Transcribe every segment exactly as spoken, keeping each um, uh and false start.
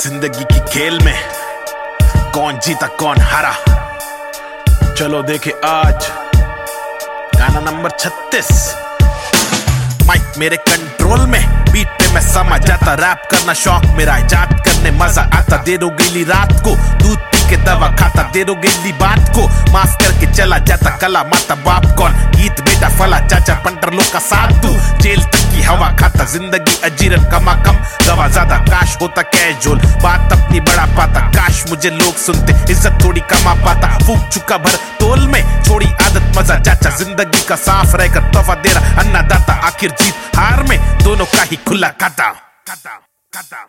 जिंदगी की खेल में कौन जीता कौन हारा, चलो देखे आज गाना नंबर छत्तीस। माइक मेरे कंट्रोल में, बीट पे मैं समा जाता, रैप करना शौक मेरा, इजाद करने मजा आता। दे दो गीली रात को दूध पी के दवा खाता, दे दो गीली बात को माफ करके चला जाता। कला माता बाप कौन, गीत बेटा फला चाचा, पंटर लोग का साथ तू जेल तक की हवा खाता। जिंदगी अजीरन कमा कम गवा ज्यादा, काश होता कैजुअल बात अपनी बड़ा पाता। काश मुझे लोग सुनते, इज्जत थोड़ी कमा पाता। फूक चुका भर तोल में, छोड़ी आदत मजा चाचा। जिंदगी का साफ रहकर तोहफा दे रहा अन्नदाता, आखिर जीत हार में दोनों का ही खुला खाता। खाता खाता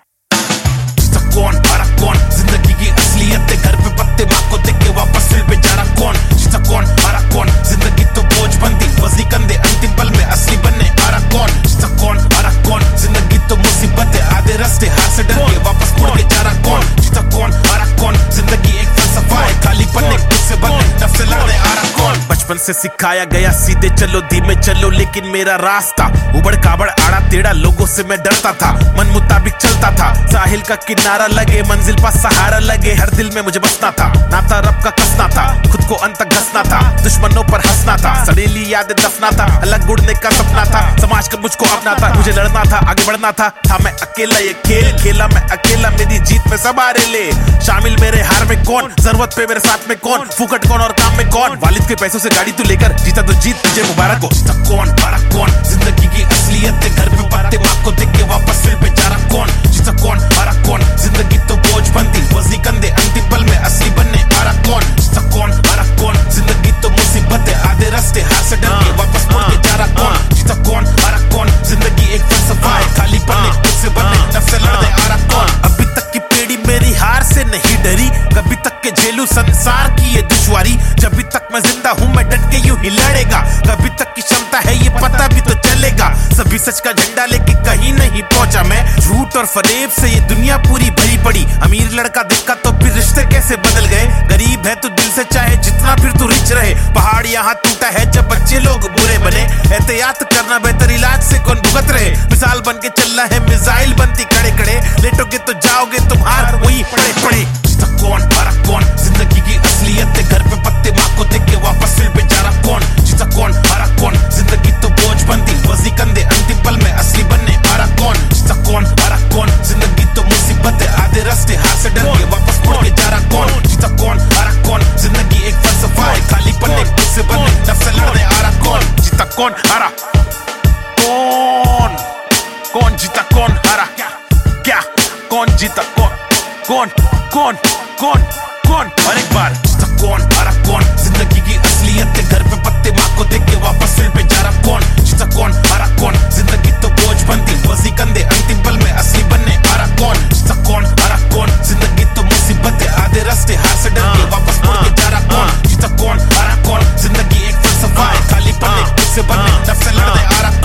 कौन हारा कौन, जिंदगी की असलियत है। घर पे पत्ते माँ को देख के वापस फिर पे जा रहा कौन। जीता कौन हारा कौन, जिंदगी तो बोझ बनती, वजी कंधे अंतिम पल में असली बनने आ रहा कौन। जीता कौन हारा कौन, जिंदगी तो मुसीबत है, आधे रास्ते हार से डर के वापस मुड़ के जा रहा कौन। जीता कौन हारा कौन, जिंदगी एक फलसफा है, खाली पन्ने से बनने नफ से लड़ने आ रहा कौन। बचपन से सिखाया गया सीधे चलो धीमे चलो, लेकिन मेरा रास्ता उबड़ खाबड़ आड़ा टेढ़ा, लोगों से मैं डरता था, मन मुताबिक चलता था। साहिल का किनारा लगे, मंजिल पर सहारा लगे, हर दिल में मुझे बसना था। नाता रब का कसना था, खुद को अंत तक घसना था, दुश्मनों पर हंसना था, सड़ेली यादें दफना था, अलग उड़ने का सपना था। समाज का मुझको अपना था, मुझे लड़ना था, आगे बढ़ना था। था मैं अकेला ये खेल खेला मैं अकेला, मेरी जीत में सब हारे ले, शामिल मेरे हार में कौन, जरूरत पे मेरे साथ में कौन, फुकट कौन और काम में कौन। वालिद के पैसों से गाड़ी तू लेकर जीता तो जीत तुझे मुबारक हो। कौन हारा कौन, जिंदगी की असलियत है। घर पे बातें माँ को देख के वापस फिर पे जा रहा कौन। जीता कौन हारा कौन, जिंदगी तो बोझ बनती, वजी कंधे अंतिम पल में असली बनने आ रहा कौन। जीता कौन हारा कौन, जिंदगी तो मुसीबत है, आधे रास्ते हार से डर के वापस मुड़ के जा रहा कौन। जीता कौन हारा कौन, जिंदगी एक फलसफा है, खाली पन्ने खुद से बनने नफ से लड़ने आ रहा कौन। अभी तक की पीढ़ी मेरी हार से नहीं डरी, कभी तक के झेलू संसार की ये दुश्वारी। जब भी तक मैं जिंदा हूँ मैं डट के यूं ही लड़ेगा, कभी तक की क्षमता है ये पता भी तो चलेगा। सभी सच का झंडा लेके कहीं नहीं पहुंचा मैं, झूठ और फरेब से ये दुनिया पूरी भरी पड़ी। अमीर लड़का दिखा तो फिर रिश्ते कैसे बदल गए, गरीब है तो दिल से चाहे जितना फिर तू रिच रहे। पहाड़ यहाँ टूटा है जब बच्चे लोग बुरे बने, एहतियात करना बेहतर इलाज से कौन भुगत रहे। मिसाल बन के चल रहा है मिसाइल बनती खड़े खड़े, लेटोगे तो जाओगे तुम हार वही पड़े पड़े। कौन हारा कौन, जिंदगी की असलियत है। घर पे पत्ते माँ को देख के वापस फिर पे जा रहा कौन। जीता कौन हारा कौन, जिंदगी तो बोझ बनती, वजी कंधे अंतिम पल में असली बनने आ रहा कौन। जीता कौन हारा कौन, जिंदगी तो मुसीबत है, आधे रास्ते हार से डर के वापस मुड़ के जा रहा कौन। जीता कौन हारा कौन, जिंदगी एक फलसफा है, खाली पन्ने खुद से बनने नफ से लड़ने आ रहा कौन। जीता कौन हारा कौन, कौन जीता कौन हारा, क्या कौन जीता कौन कौन कौन कौन कौन। और एक बार कौन हारा कौन, जिंदगी की असलियत है। घर पे पत्ते माँ को देख के वापस फिर पे जा रहा कौन। जीता कौन हारा कौन, जिंदगी तो बोझ बनती, वजी कंधे अंतिम पल में असली बनने आ रहा कौन। जीता कौन हारा कौन, जिंदगी तो मुसीबत है, आधे रास्ते हार से डर के वापस मुड़ के जा रहा कौन। जीता कौन हारा कौन, जिंदगी एक फलसफा है, खाली पन्ने खुद से बनने नफ से लड़ने आ रहा